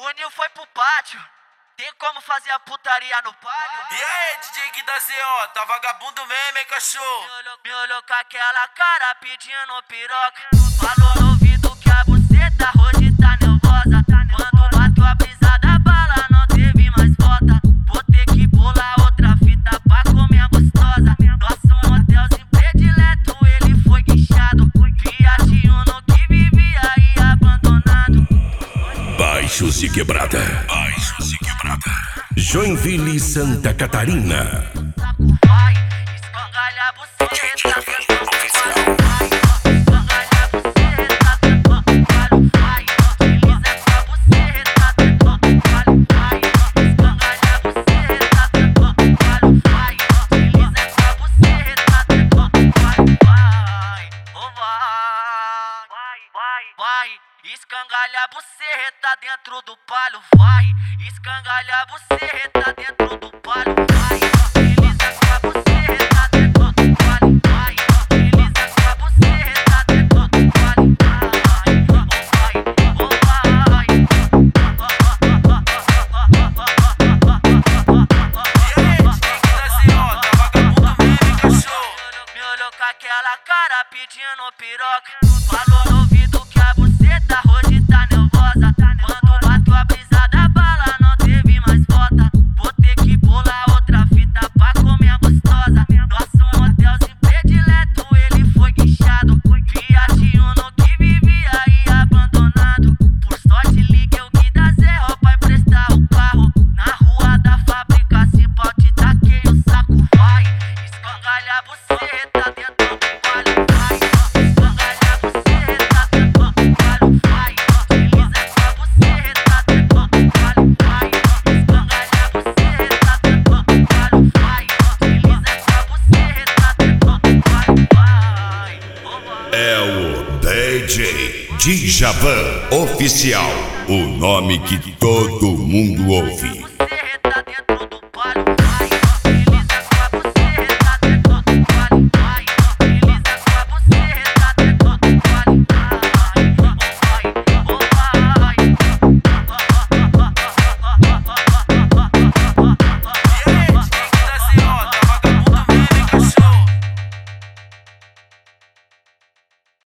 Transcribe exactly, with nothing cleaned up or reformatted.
Juninho foi pro pátio. Tem como fazer a putaria no palio? E aí, D J Gui da Z O, tá vagabundo mesmo, hein, cachorro? Me olhou, me olhou com aquela cara pedindo piroca. Falou no ouvido que a buceta hoje tá nervosa. Quando bateu a brisa da bala não teve mais volta. Vou ter que pular outra fita pra comer gostosa. Nosso motelzinho predileto, ele foi guinchado. Fiat Uno que vivia aí abandonado. Baixos e Quebrada. Baixos e Quebrada. Joinville, Santa Catarina. Vai, escangalha a buceta. Vai, escangalha a buceta dentro do palio, vai, escangalha a buceta dentro do palio, vai, desliza com a buceta dentro do palio, vai, desliza com a buceta dentro do palio, vai, oh vai, me olhou com aquela cara pedindo piroca. Falou no ouvido que a buceta hoje tá nervosa. Quando bateu a brisa da bala não teve mais volta. Vou ter que pular outra fita pra comer gostosa. Nosso motelzinho predileto, ele foi guinchado. Fiat Uno que vivia aí abandonado. Por sorte liguei o Gui da Z O pra emprestar o carro. Na rua da fábrica se pau te taquei o saco. Vai, escangalha a buceta dentro do palio. Vai, escangalha a buceta dentro do palio. Vai, desliza com a buceta dentro do palio. Vai, escangalha a buceta dentro do palio. Vai, desliza com a buceta dentro do palio. Vai, oh vai. É o D J Djavan Oficial, o nome que todo mundo ouve.